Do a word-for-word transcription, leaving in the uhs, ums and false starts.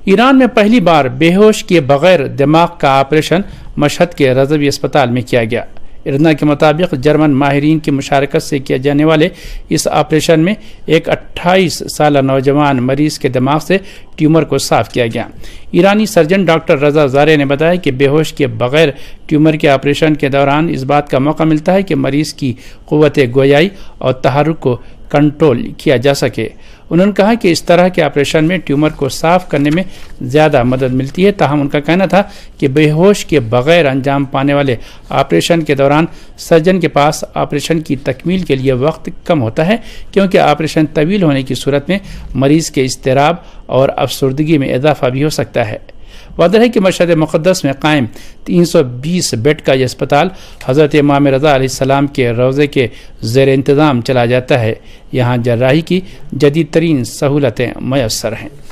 ایران میں پہلی بار بے ہوش کیے بغیر دماغ کا آپریشن مشہد کے رضوی اسپتال میں کیا گیا۔ ارنا کے مطابق جرمن ماہرین کی مشارکت سے کیا جانے والے اس آپریشن میں ایک اٹھائیس سالہ نوجوان مریض کے دماغ سے ٹیومر کو صاف کیا گیا۔ ایرانی سرجن ڈاکٹر رضا زارے نے بتایا کہ بے ہوش کے بغیر ٹیومر کے آپریشن کے دوران اس بات کا موقع ملتا ہے کہ مریض کی قوت گویائی اور تحرک کو کنٹرول کیا جا سکے۔ انہوں نے کہا کہ اس طرح کے آپریشن میں ٹیومر کو صاف کرنے میں زیادہ مدد ملتی ہے، تاہم ان کا کہنا تھا کہ بے ہوش کے بغیر انجام پانے والے آپریشن کے دوران سرجن کے پاس آپریشن کی تکمیل کے لیے وقت کم ہوتا ہے، کیونکہ آپریشن طویل ہونے کی صورت میں مریض کے اضطراب اور افسردگی میں اضافہ بھی ہو سکتا ہے۔ واضح ہے کہ مشہد مقدس میں قائم تین سو بیس بیڈ کا یہ اسپتال حضرت امام رضا علیہ السلام کے روضے کے زیر انتظام چلا جاتا ہے۔ یہاں جراحی کی جدید ترین سہولتیں میسر ہیں۔